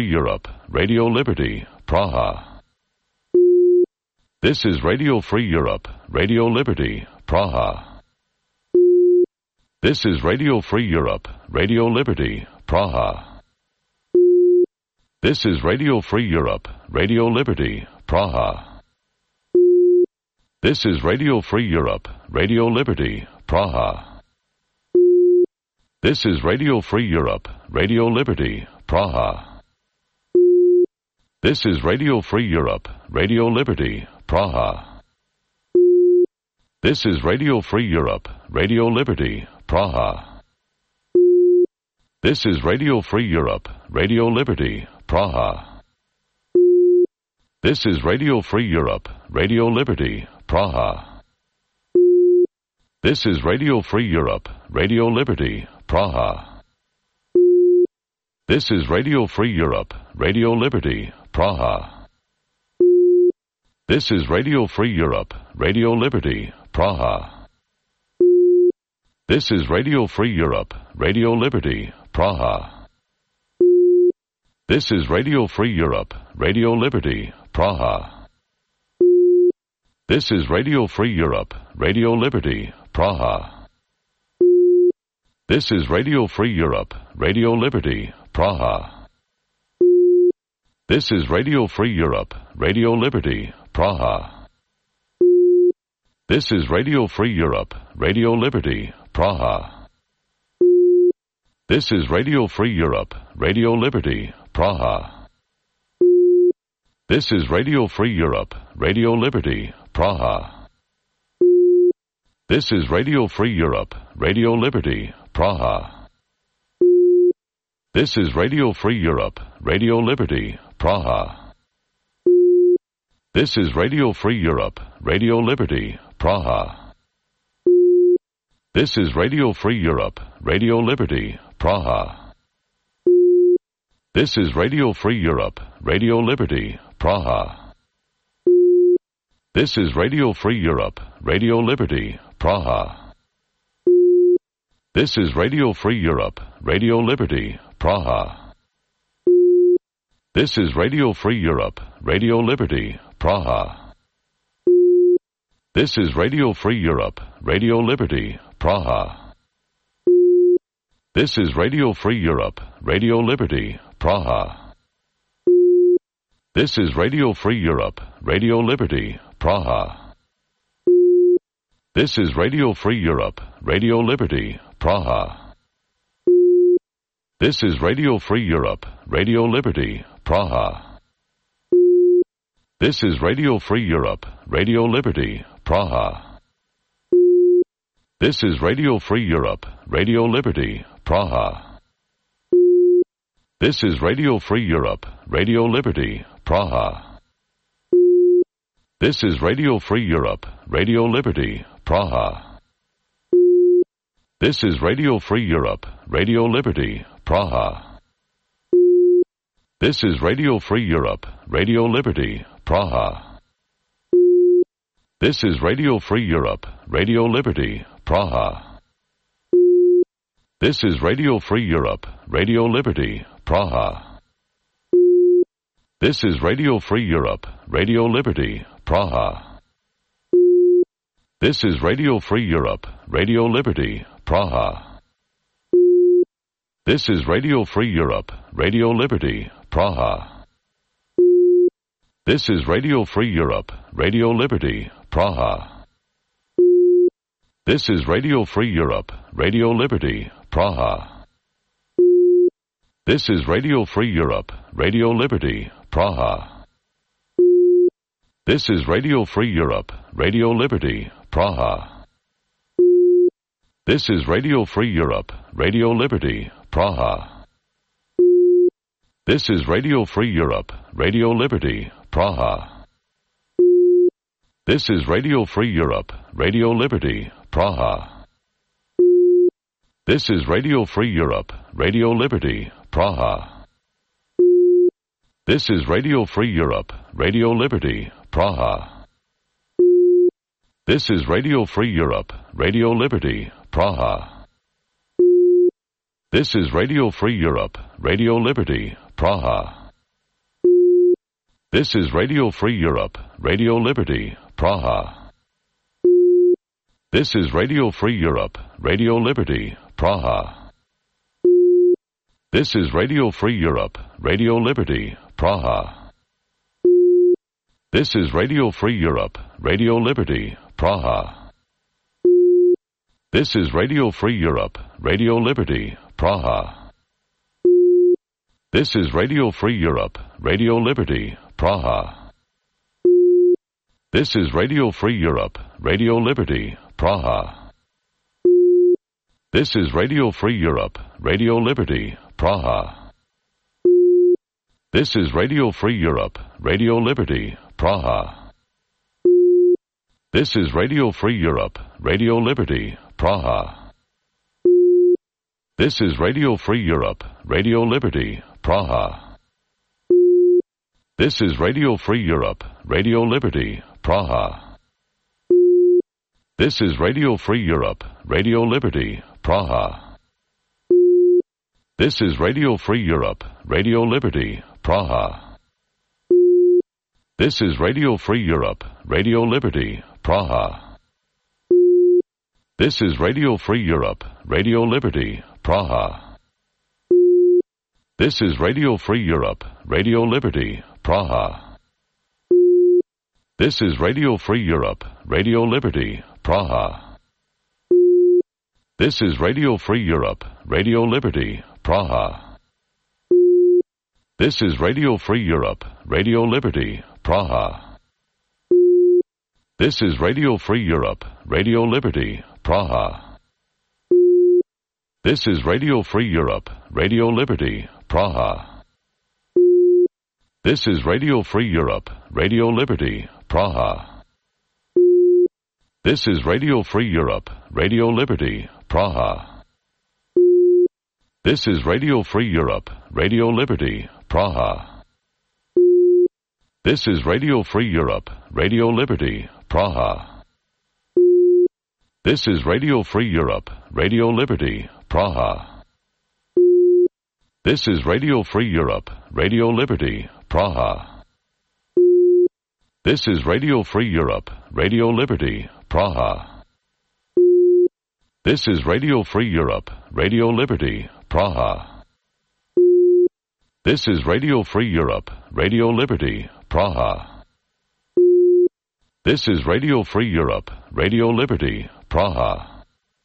Europe, Radio Liberty, Praha. This is Radio Free Europe, Radio Liberty, Praha. This is Radio Free Europe, Radio Liberty, Praha. This is Radio Free Europe, Radio Liberty, Praha. This is Radio Free Europe, Radio Liberty, Praha. This is Radio Free Europe, Radio Liberty, Praha. This is Radio Free Europe, Radio Liberty, Praha. This is Radio Free Europe, Radio Liberty, Praha. This is Radio Free Europe, Radio Liberty, Praha. This is Radio Free Europe, Radio Liberty, Praha. This is Radio Free Europe, Radio Liberty, Praha. This is Radio Free Europe, Radio Liberty, Praha. This is Radio Free Europe, Radio Liberty, Praha. This is Radio Free Europe, Radio Liberty, Praha. This is Radio Free Europe, Radio Liberty, Praha. This is Radio Free Europe, Radio Liberty, Praha. This is Radio Free Europe, Radio Liberty, Praha. This is Radio Free Europe, Radio Liberty, Praha. This is Radio Free Europe, Radio Liberty, Praha. This is Radio Free Europe, Radio Liberty, Praha. This is Radio Free Europe, Radio Liberty, Praha. This is Radio Free Europe, Radio Liberty, Praha. This is Radio Free Europe, Radio Liberty, Praha. This is Radio Free Europe, Radio Liberty, Praha. This is Radio Free Europe, Radio Liberty, Praha. This is Radio Free Europe, Radio Liberty, Praha. This is Radio Free Europe, Radio Liberty, Praha. This is Radio Free Europe, Radio Liberty, Praha. This is Radio Free Europe, Radio Liberty, Praha. This is Radio Free Europe, Radio Liberty, Praha. This is Radio Free Europe, Radio Liberty, Praha. This is Radio Free Europe, Radio Liberty, Praha. This is Radio Free Europe, Radio Liberty, Praha. This is Radio Free Europe, Radio Liberty, Praha. This is Radio Free Europe, Radio Liberty, Praha. This is Radio Free Europe, Radio Liberty, Praha. This is Radio Free Europe, Radio Liberty, Praha. This is Radio Free Europe, Radio Liberty, Praha. This is Radio Free Europe, Radio Liberty, Praha. This is Radio Free Europe, Radio Liberty, Praha. This is Radio Free Europe, Radio Liberty, Praha. This is Radio Free Europe, Radio Liberty, Praha. This is Radio Free Europe, Radio Liberty, Praha. This is Radio Free Europe, Radio Liberty, Praha. This is Radio Free Europe, Radio Liberty, Praha. This is Radio Free Europe, Radio Liberty, Praha. This is Radio Free Europe, Radio Liberty, Praha. This is Radio Free Europe, Radio Liberty, Praha. This is Radio Free Europe, Radio Liberty, Praha. This is Radio Free Europe, Radio Liberty, Praha. This is Radio Free Europe, Radio Liberty, Praha. This is Radio Free Europe, Radio Liberty, Praha. This is Radio Free Europe, Radio Liberty, Praha. This is Radio Free Europe, Radio Liberty, Praha. This is Radio Free Europe, Radio Liberty, Praha. This is Radio Free Europe, Radio Liberty, Praha. This is Radio Free Europe, Radio Liberty, Praha. This is Radio Free Europe, Radio Liberty, Praha. This is Radio Free Europe, Radio Liberty, Praha. This is Radio Free Europe, Radio Liberty, Praha. This is Radio Free Europe, Radio Liberty, Praha. This is Radio Free Europe, Radio Liberty, Praha. This is Radio Free Europe, Radio Liberty, Praha. This is Radio Free Europe, Radio Liberty, Praha. This is Radio Free Europe, Radio Liberty, Praha. This is Radio Free Europe, Radio Liberty, Praha. This is Radio Free Europe, Radio Liberty, Praha. This is Radio Free Europe, Radio Liberty, Praha. This is Radio Free Europe, Radio Liberty, Praha. This is Radio Free Europe, Radio Liberty, Praha. This is Radio Free Europe, Radio Liberty, Praha. This is Radio Free Europe, Radio Liberty, Praha. This is Radio Free Europe, Radio Liberty, Praha. This is Radio Free Europe, Radio Liberty, Praha. This is Radio Free Europe, Radio Liberty, Praha. This is Radio Free Europe, Radio Liberty, Praha. This is Radio Free Europe, Radio Liberty, Praha. This is Radio Free Europe, Radio Liberty, Praha. This is Radio Free Europe, Radio Liberty, Praha. This is Radio Free Europe, Radio Liberty, Praha. This is Radio Free Europe, Radio Liberty, Praha. This is Radio Free Europe, Radio Liberty, Praha. This is Radio Free Europe, Radio Liberty, Praha. This is Radio Free Europe, Radio Liberty, Praha. This is Radio Free Europe, Radio Liberty, Praha. This is Radio Free Europe, Radio Liberty, Praha. This is Radio Free Europe, Radio Liberty, Praha. This is Radio Free Europe, Radio Liberty, Praha.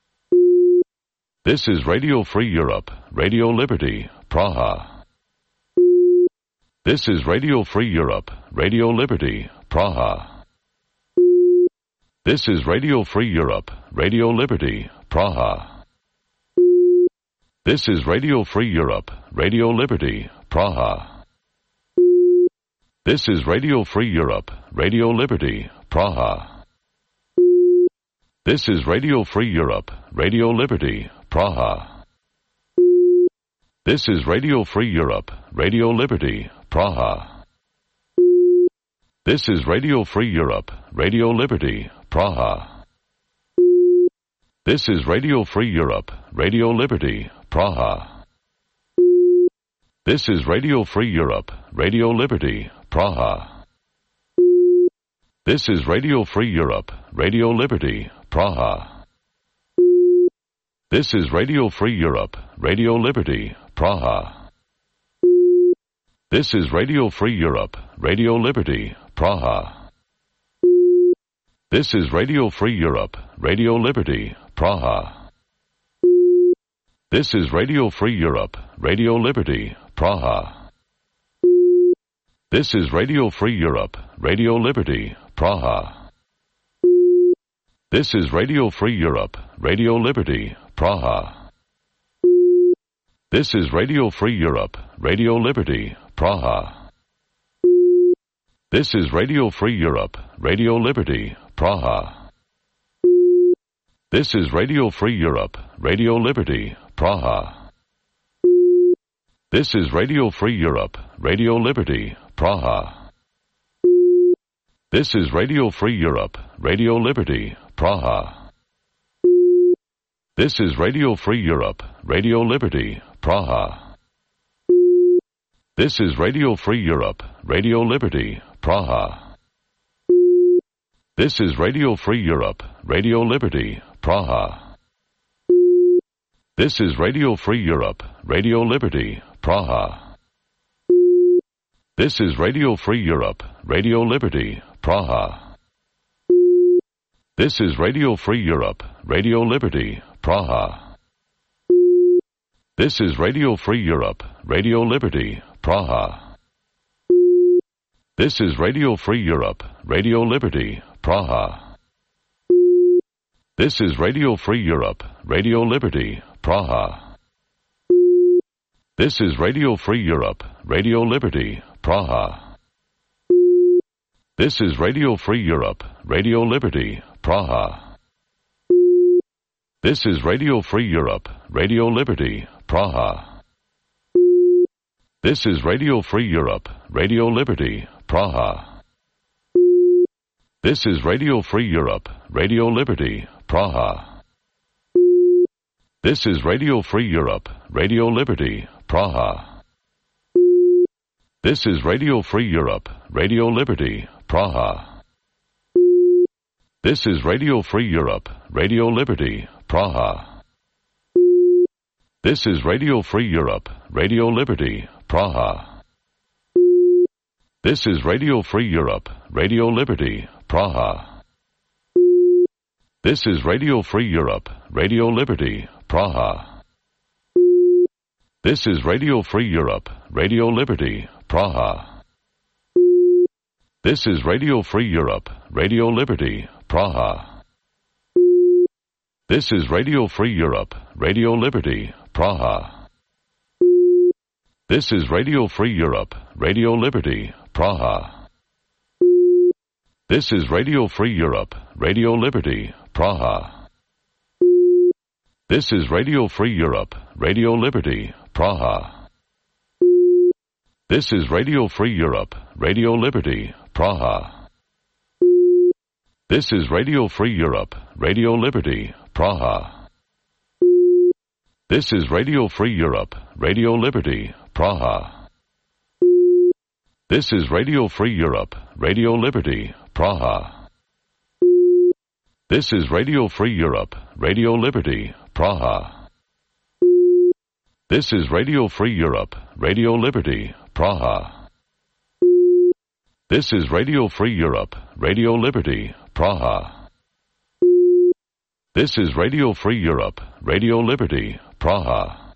This is Radio Free Europe, Radio Liberty, Praha. This is Radio Free Europe, Radio Liberty, Praha. This is Radio Free Europe, Radio Liberty, Praha. This is Radio Free Europe, Radio Liberty, Praha. This is Radio Free Europe, Radio Liberty, Praha. This is Radio Free Europe, Radio Liberty, Praha. This is Radio Free Europe, Radio Liberty, Praha. This is Radio Free Europe, Radio Liberty, Praha. This is Radio Free Europe, Radio Liberty, Praha. This is Radio Free Europe, Radio Liberty, Praha. This is Radio Free Europe, Radio Liberty, Praha. This is Radio Free Europe, Radio Liberty, Praha. This is Radio Free Europe, Radio Liberty, Praha. This is Radio Free Europe, Radio Liberty, Praha. This is Radio Free Europe, Radio Liberty, Praha. This is Radio Free Europe, Radio Liberty, Praha. This is Radio Free Europe, Radio Liberty, Praha. This is Radio Free Europe, Radio Liberty, Praha. This is Radio Free Europe, Radio Liberty, Praha. This is Radio Free Europe, Radio Liberty, Praha. This is Radio Free Europe, Radio Liberty, Praha. This is Radio Free Europe, Radio Liberty, Praha. This is Radio Free Europe, Radio Liberty, Praha. This is Radio Free Europe, Radio Liberty, Praha. This is Radio Free Europe, Radio Liberty, Praha. This is Radio Free Europe, Radio Liberty, Praha. This is Radio Free Europe, Radio Liberty, Praha. This is Radio Free Europe, Radio Liberty, Praha. This is Radio Free Europe, Radio Liberty, Praha. This is Radio Free Europe, Radio Liberty, Praha. This is Radio Free Europe, Radio Liberty, Praha. This is Radio Free Europe, Radio Liberty, Praha. This is Radio Free Europe, Radio Liberty, Praha. This is Radio Free Europe, Radio Liberty, Praha. This is Radio Free Europe, Radio Liberty, Praha. This is Radio Free Europe, Radio Liberty, Praha. This is Radio Free Europe, Radio Liberty, Praha. This is Radio Free Europe, Radio Liberty, Praha. This is Radio Free Europe, Radio Liberty, Praha. This is Radio Free Europe, Radio Liberty, Praha. This is Radio Free Europe, Radio Liberty, Praha. This is Radio Free Europe, Radio Liberty, Praha. This is Radio Free Europe, Radio Liberty, Praha. This is Radio Free Europe, Radio Liberty, Praha. This is Radio Free Europe, Radio Liberty, Praha. This is Radio Free Europe, Radio Liberty, Praha. This is Radio Free Europe, Radio Liberty, Praha. This is Radio Free Europe, Radio Liberty, Praha. This is Radio Free Europe, Radio Liberty, Praha. This is Radio Free Europe, Radio Liberty, Praha. This is Radio Free Europe, Radio Liberty, Praha. This is Radio Free Europe, Radio Liberty, Praha. This is Radio Free Europe, Radio Liberty, Praha. This is Radio Free Europe, Radio Liberty, Praha. This is Radio Free Europe, Radio Liberty, Praha. This is Radio Free Europe, Radio Liberty, Praha.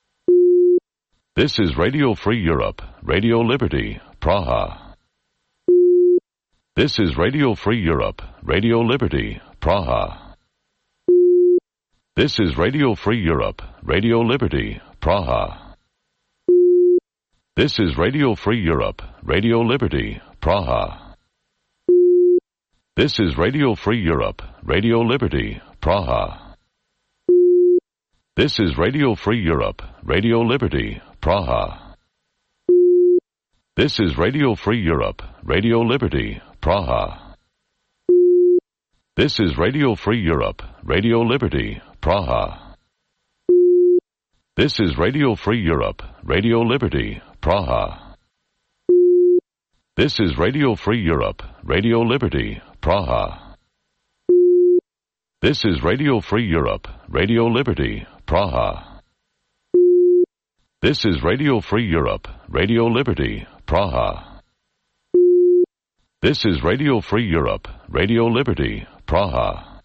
This is Radio Free Europe, Radio Liberty, Praha. This is Radio Free Europe, Radio Liberty, Praha. This is Radio Free Europe, Radio Liberty, Praha. This is Radio Free Europe, Radio Liberty, Praha. This is Radio Free Europe, Radio Liberty, Praha. This is Radio Free Europe, Radio Liberty, Praha. This is Radio Free Europe, Radio Liberty, Praha. This is Radio Free Europe, Radio Liberty, Praha. This is Radio Free Europe, Radio Liberty, Praha. This is Radio Free Europe, Radio Liberty, Praha. This is Radio Free Europe, Radio Liberty, Praha. This is Radio Free Europe, Radio Liberty, Praha. This is Radio Free Europe, Radio Liberty, Praha.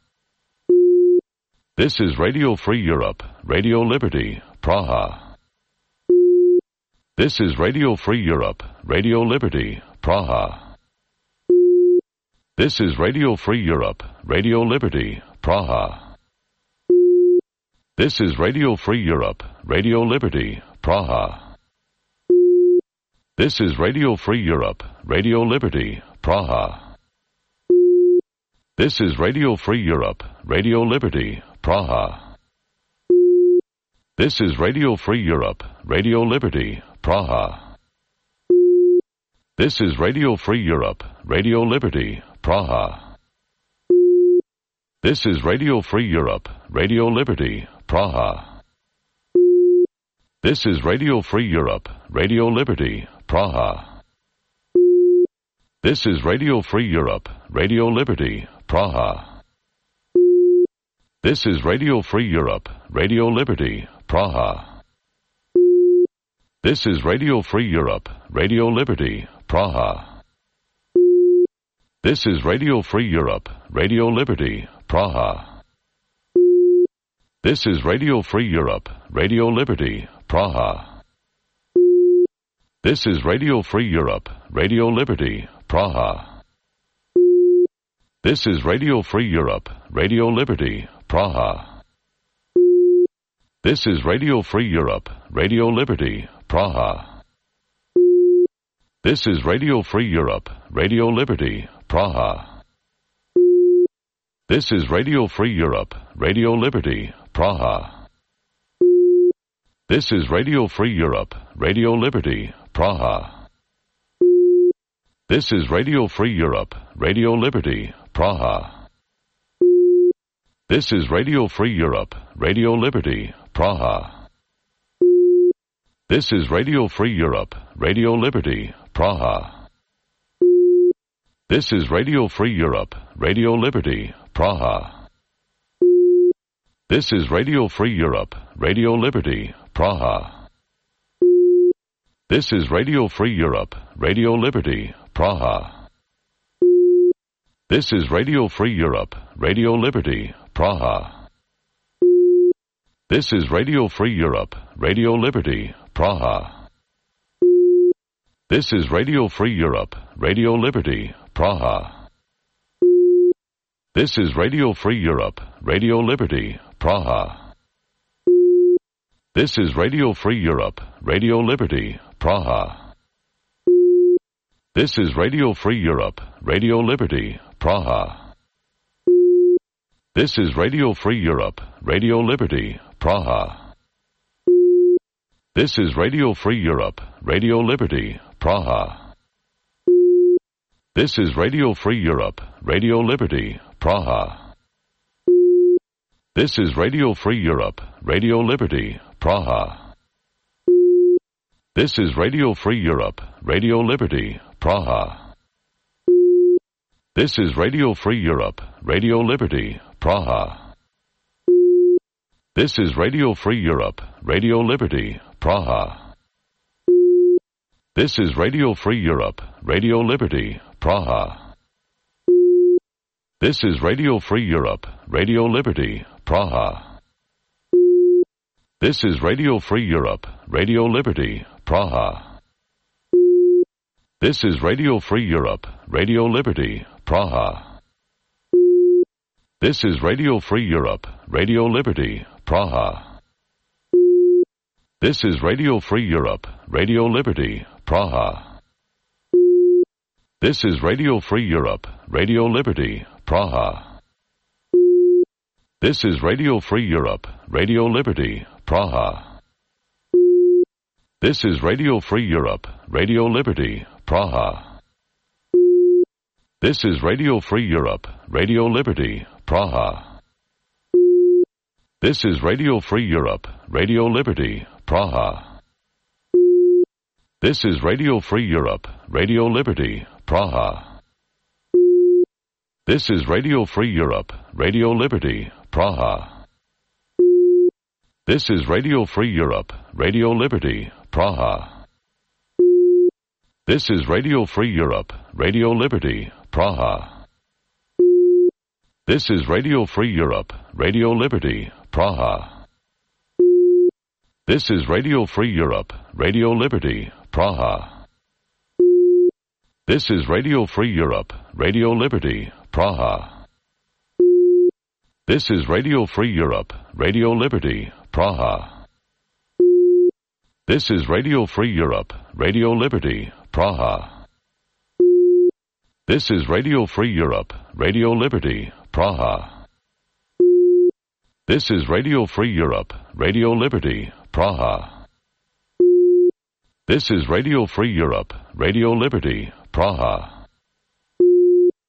This is Radio Free Europe, Radio Liberty, Praha. This is Radio Free Europe, Radio Liberty, Praha. This is Radio Free Europe, Radio Liberty, Praha. This is Radio Free Europe, Radio Liberty, Praha. This is Radio Free Europe, Radio Liberty, Praha. This is Radio Free Europe, Radio Liberty, Praha. This is Radio Free Europe, Radio Liberty, Praha. This is Radio Free Europe, Radio Liberty, Praha. This is Radio Free Europe, Radio Liberty, Praha. This is Radio Free Europe, Radio Liberty, Praha. This is Radio Free Europe, Radio Liberty, Praha. This is Radio Free Europe, Radio Liberty, Praha. This is Radio Free Europe, Radio Liberty, Praha. This is Radio Free Europe, Radio Liberty, Praha. This is Radio Free Europe, Radio Liberty, Praha. This is Radio Free Europe, Radio Liberty, Praha. This is Radio Free Europe, Radio Liberty, Praha. This is Radio Free Europe, Radio Liberty, Praha. This is Radio Free Europe, Radio Liberty, Praha. This is Radio Free Europe, Radio Liberty, Praha. This is Radio Free Europe, Radio Liberty, Praha. This is Radio Free Europe, Radio Liberty, Praha. This is Radio Free Europe, Radio Liberty, Praha. This is Radio Free Europe, Radio Liberty, Praha. This is Radio Free Europe, Radio Liberty, Praha. This is Radio Free Europe, Radio Liberty, Praha. This is Radio Free Europe, Radio Liberty, Praha. This is Radio Free Europe, Radio Liberty, Praha. This is Radio Free Europe, Radio Liberty, Praha. This is Radio Free Europe, Radio Liberty, Praha. This is Radio Free Europe, Radio Liberty, Praha. This is Radio Free Europe, Radio Liberty, Praha. This is Radio Free Europe, Radio Liberty, Praha. This is Radio Free Europe, Radio Liberty, Praha. This is Radio Free Europe, Radio Liberty, Praha. This is Radio Free Europe, Radio Liberty, Praha. This is Radio Free Europe, Radio Liberty, Praha. This is Radio Free Europe, Radio Liberty, Praha. This is Radio Free Europe, Radio Liberty, Praha. This is Radio Free Europe, Radio Liberty, Praha. This is Radio Free Europe, Radio Liberty, Praha. This is Radio Free Europe, Radio Liberty, Praha. This is Radio Free Europe, Radio Liberty, Praha. This is Radio Free Europe, Radio Liberty, Praha. This is Radio Free Europe, Radio Liberty, Praha. This is Radio Free Europe, Radio Liberty, Praha. This is Radio Free Europe, Radio Liberty, Praha. This is Radio Free Europe, Radio Liberty, Praha. This is Radio Free Europe, Radio Liberty, Praha. This is Radio Free Europe, Radio Liberty, Praha. This is Radio Free Europe, Radio Liberty, Praha. This is Radio Free Europe, Radio Liberty, Praha. This is Radio Free Europe, Radio Liberty, Praha. This is Radio Free Europe, Radio Liberty, Praha. This is Radio Free Europe, Radio Liberty, Praha. This is Radio Free Europe, Radio Liberty, Praha. This is Radio Free Europe, Radio Liberty, Praha. This is Radio Free Europe, Radio Liberty, Praha. This is Radio Free Europe, Radio Liberty, Praha. This is Radio Free Europe, Radio Liberty, Praha. This is Radio Free Europe, Radio Liberty, Praha. This is Radio Free Europe, Radio Liberty, Praha. This is Radio Free Europe, Radio Liberty, Praha.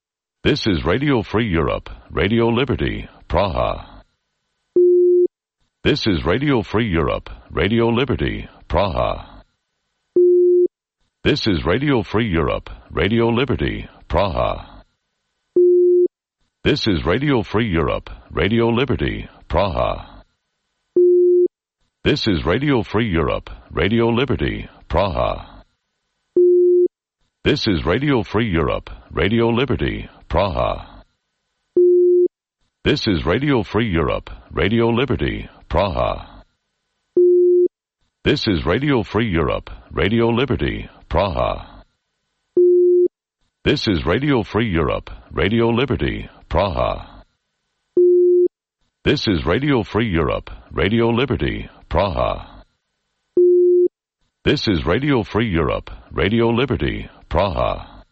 This is Radio Free Europe, Radio Liberty, Praha. This is Radio Free Europe, Radio Liberty, Praha. This is Radio Free Europe, Radio Liberty, Praha. This is Radio Free Europe, Radio Liberty, Praha. This is Radio Free Europe, Radio Liberty, Praha. This is Radio Free Europe, Radio Liberty, Praha. This is Radio Free Europe, Radio Liberty, Praha. This is Radio Free Europe, Radio Liberty, Praha. This is Radio Free Europe, Radio Liberty, Praha. This is Radio Free Europe, Radio Liberty, Praha. This is Radio Free Europe, Radio Liberty, Praha.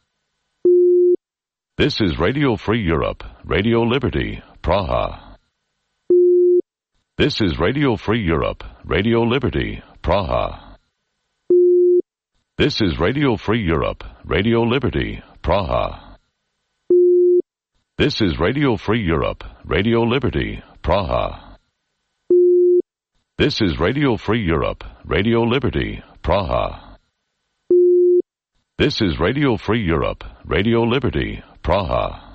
This is Radio Free Europe, Radio Liberty, Praha. This is Radio Free Europe, Radio Liberty, Praha. This is Radio Free Europe, Radio Liberty, Praha. This is Radio Free Europe, Radio Liberty, Praha. This is Radio Free Europe, Radio Liberty, Praha. This is Radio Free Europe, Radio Liberty, Praha.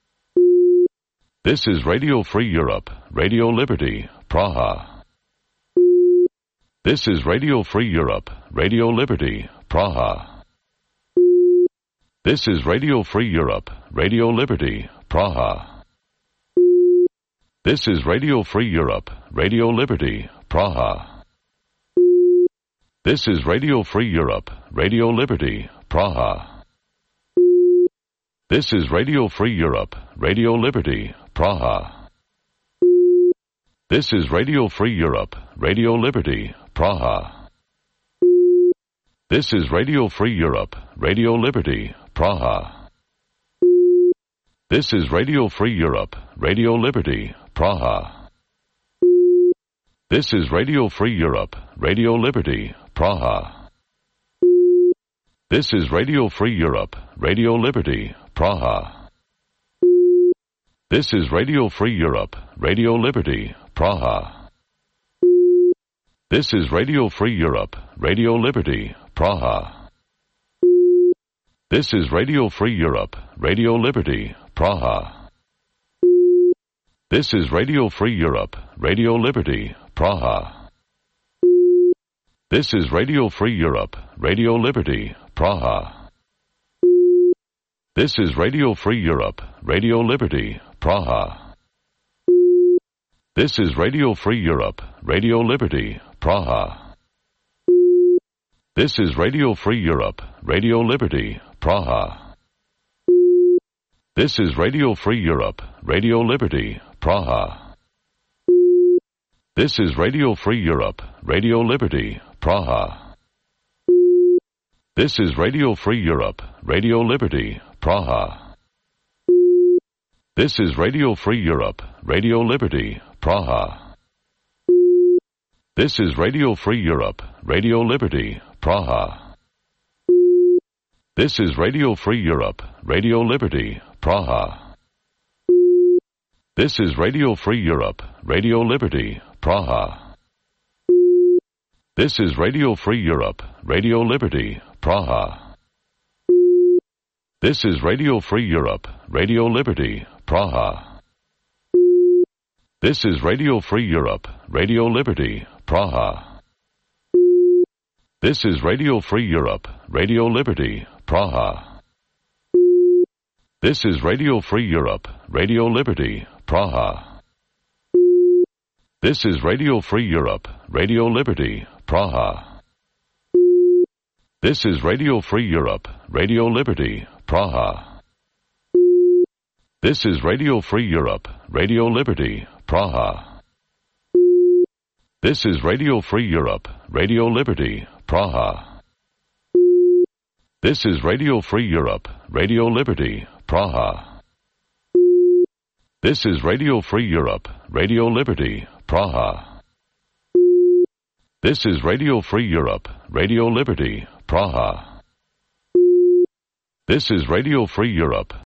This is Radio Free Europe, Radio Liberty, Praha. This is Radio Free Europe, Radio Liberty, Praha. This is Radio Free Europe, Radio Liberty, Praha. This is Radio Free Europe, Radio Liberty, Praha. This is Radio Free Europe, Radio Liberty, Praha. This is Radio Free Europe, Radio Liberty, Praha. This is Radio Free Europe, Radio Liberty, Praha. This is Radio Free Europe, Radio Liberty, Praha. This is Radio Free Europe, Radio Liberty, Praha. This is Radio Free Europe, Radio Liberty, Praha. This is Radio Free Europe, Radio Liberty, Praha. This is Radio Free Europe, Radio Liberty, Praha. This is Radio Free Europe, Radio Liberty, Praha. This is Radio Free Europe, Radio Liberty, Praha. This is Radio Free Europe, Radio Liberty, Praha. This is Radio Free Europe, Radio Liberty, Praha. This is Radio Free Europe, Radio Liberty, Praha. This is Radio Free Europe, Radio Liberty, Praha. This is Radio Free Europe, Radio Liberty, Praha. This is Radio Free Europe, Radio Liberty, Praha. This is Radio Free Europe, Radio Liberty, Praha. This is Radio Free Europe, Radio Liberty, Praha. This is Radio Free Europe, Radio Liberty, Praha. This is Radio Free Europe, Radio Liberty, Praha. This is Radio Free Europe, Radio Liberty, Praha. This is Radio Free Europe, Radio Liberty, Praha. This is Radio Free Europe, Radio Liberty, Praha. This is Radio Free Europe, Radio Liberty, Praha. This is Radio Free Europe, Radio Liberty, Praha. This is Radio Free Europe, Radio Liberty, Praha. This is Radio Free Europe, Radio Liberty, Praha. This is Radio Free Europe, Radio Liberty, Praha. This is Radio Free Europe, Radio Liberty, Praha. This is Radio Free Europe, Radio Liberty, Praha. This is Radio Free Europe, Radio Liberty, Praha. This is Radio Free Europe, Radio Liberty, Praha. This is Radio Free Europe, Radio Liberty, Praha. This is Radio Free Europe, Radio Liberty, Praha. This is Radio Free Europe,